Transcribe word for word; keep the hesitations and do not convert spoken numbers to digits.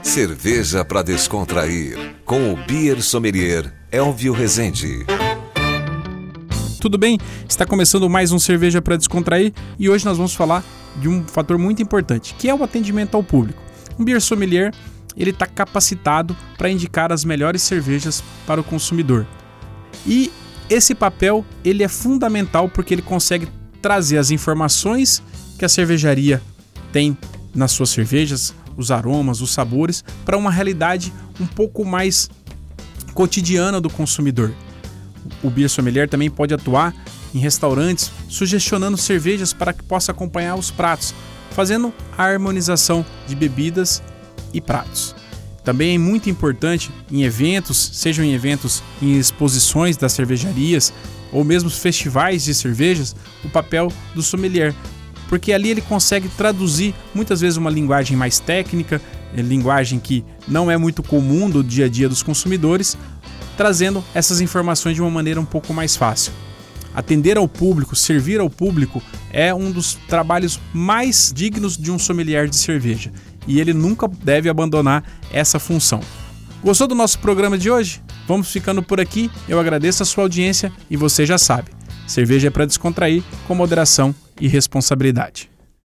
Cerveja para descontrair, com o Beer Sommelier Elvio Rezende. Tudo bem? Está começando mais um Cerveja para Descontrair e hoje nós vamos falar de um fator muito importante, que é o atendimento ao público. Um Beer Sommelier, ele está capacitado para indicar as melhores cervejas para o consumidor. E esse papel ele é fundamental porque ele consegue trazer as informações que a cervejaria tem nas suas cervejas, os aromas, os sabores, para uma realidade um pouco mais cotidiana do consumidor. O Beer Sommelier também pode atuar em restaurantes, sugestionando cervejas para que possa acompanhar os pratos, fazendo a harmonização de bebidas e pratos. Também é muito importante em eventos, sejam em eventos em exposições das cervejarias ou mesmo festivais de cervejas, o papel do sommelier, porque ali ele consegue traduzir muitas vezes uma linguagem mais técnica, linguagem que não é muito comum do dia a dia dos consumidores, trazendo essas informações de uma maneira um pouco mais fácil. Atender ao público, servir ao público é um dos trabalhos mais dignos de um sommelier de cerveja e ele nunca deve abandonar essa função. Gostou do nosso programa de hoje? Vamos ficando por aqui, eu agradeço a sua audiência e você já sabe, cerveja é para descontrair com moderação e responsabilidade.